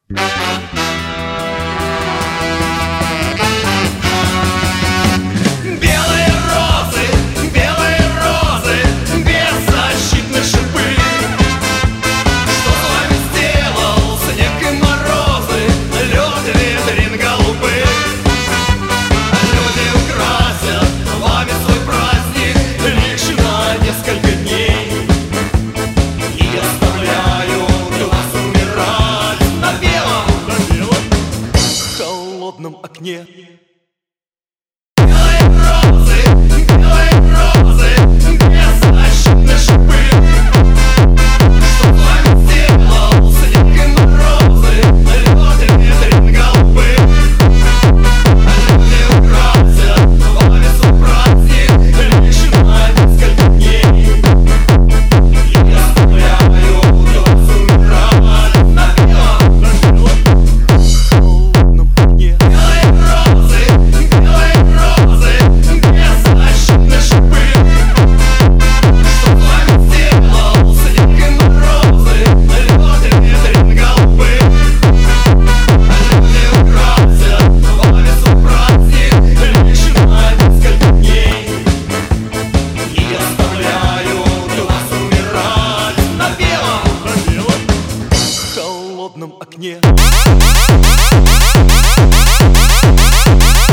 Белые розы, беззащитны шипы. Что с вами сделал снег и морозы, лед, ветрин, голубы? Люди украсят вами свой праздник лишь на несколько дней и оставляют вас умирать на белом холодном окне. Белые розы, беззащитны шипы. Что с вами сделал снег и морозы, лед, ветрин, голубы? Люди украсят вами свой праздник лишь на несколько дней и оставляют вас умирать на белом холодном окне. Белые розы, беззащитны шипы. Что с вами сделал снег и морозы, лед, ветрин, голубы? Люди украсят вами свой праздник лишь на несколько дней и оставляют вас умирать на белом холодном окне.